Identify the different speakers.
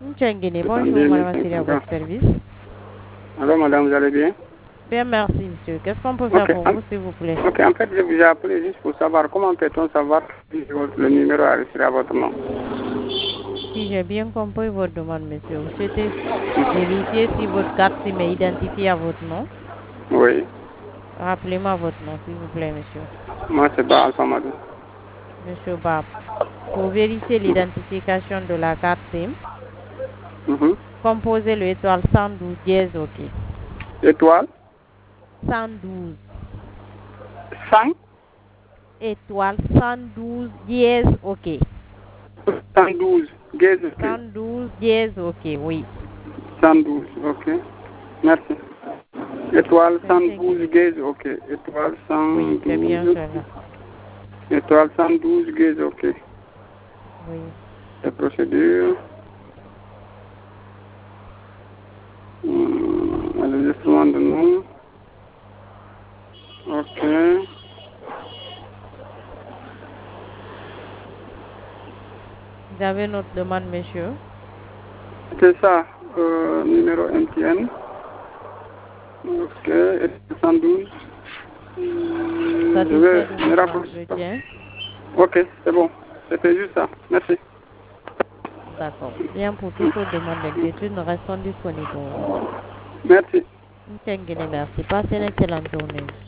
Speaker 1: Tchenguene, bonjour,
Speaker 2: 62
Speaker 1: madame Assiri, à
Speaker 2: 520.
Speaker 1: votre service.
Speaker 2: Alors, madame, vous allez bien?
Speaker 1: Bien, merci, monsieur. Qu'est-ce qu'on peut faire
Speaker 2: Ok,
Speaker 1: pour vous, s'il vous plaît?
Speaker 2: ok, en fait, je vous ai appelé juste pour savoir comment peut-on savoir si le numéro a reçu à votre nom.
Speaker 1: Si j'ai bien compris votre demande, monsieur, vous souhaitez vérifier si votre carte SIM est identifiée à votre nom.
Speaker 2: Oui,
Speaker 1: Rappelez-moi votre nom, s'il vous plaît, monsieur.
Speaker 2: moi c'est pas Alpha Madou.
Speaker 1: Monsieur Bab. Pour vérifier l'identification de la carte SIM,
Speaker 2: Mhm.
Speaker 1: composez le étoile 112 dièse OK.
Speaker 2: Étoile
Speaker 1: 112.
Speaker 2: 100
Speaker 1: Étoile 112 dièse OK.
Speaker 2: 112, gaz, ok.
Speaker 1: 112 dièse OK, oui.
Speaker 2: 112, ok. Merci. Étoile
Speaker 1: C'est
Speaker 2: 112,
Speaker 1: Tchenguene.
Speaker 2: gaz, ok. Étoile
Speaker 1: Oui, c'est bien
Speaker 2: 112,
Speaker 1: cela.
Speaker 2: étoile 112, gaz, ok.
Speaker 1: Oui.
Speaker 2: La procédure. Enregistrement de nom. Ok.
Speaker 1: Vous avez notre demande, monsieur.
Speaker 2: C'est ça, numéro MTN. Ok, et 112. Je
Speaker 1: Satisfait
Speaker 2: vais
Speaker 1: de
Speaker 2: me
Speaker 1: votre
Speaker 2: rapprocher.
Speaker 1: entretien.
Speaker 2: Ok, c'est bon. C'était juste ça. Merci.
Speaker 1: D'accord. Bien, pour toute autre demande d'inquiétude, nous restons disponibles pour vous.
Speaker 2: Merci.
Speaker 1: Tchenguene, merci. Passez une excellente journée.